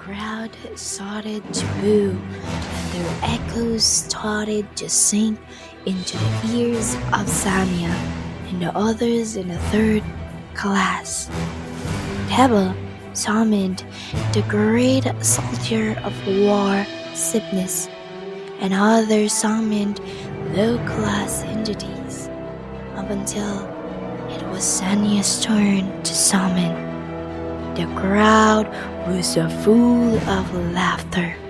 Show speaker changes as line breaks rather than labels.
crowd started to boo, and their echoes started to sink into the ears of Samia and the others in the third class. Teba summoned the great soldier of war, Cypnus, and others summoned low-class entities, up until it was Sania's turn to summon. The crowd was full of laughter.